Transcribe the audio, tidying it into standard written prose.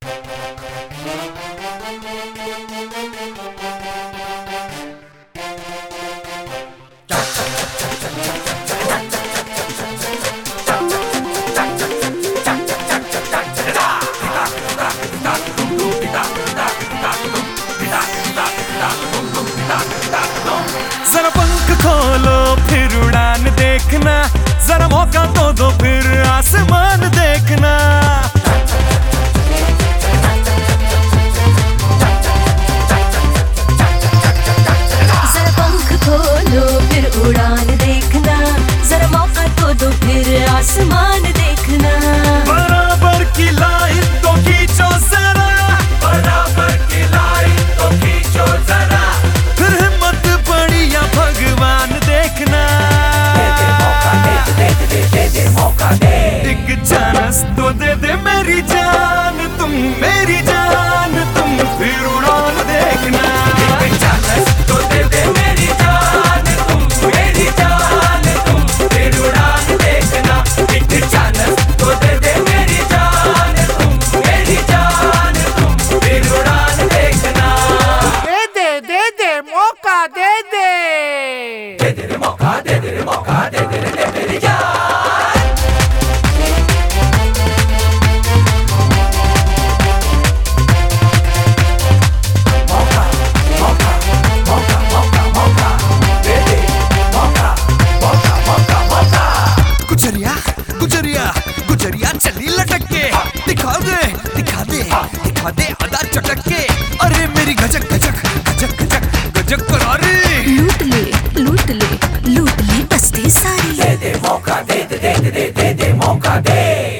जरा पंख खोलो फिर उड़ान देखना, जरा मौका तो दो फिर आसमान देखना। जरा पंख खोलो फिर उड़ान देखना, जरा मौका तो दो फिर आसमान देखना। बराबर की लाइन तो खींचो जरा, बराबर की लाइन तो खींचो जरा, फिर हिम्मत बढ़िया भगवान देखना। दे मौका दे, एक चांस तो दे दे मेरी जान, तुम मेरी जान, तुम फिर उड़ान देखना। एक चांस तो दे दे मेरी जान, तुम मेरी जान, तुम फिर उड़ान देखना। एक चांस तो दे दे मेरी जान, तुम मेरी जान, तुम फिर उड़ान देखना। दे मौका दे दे। दे दे मौका, दे दे मौका, दे दे मेरी जान। गुजरिया गुजरिया गुजरिया चली लटक के, दिखा दे दिखा दे दिखा दे अदा चटक के। अरे मेरी गजक गजक गजक गजक गजक करा रे। लूट ले लूट ले लूट ले बस्ती सारी। दे दे मौका, दे दे दे दे दे दे मौका दे।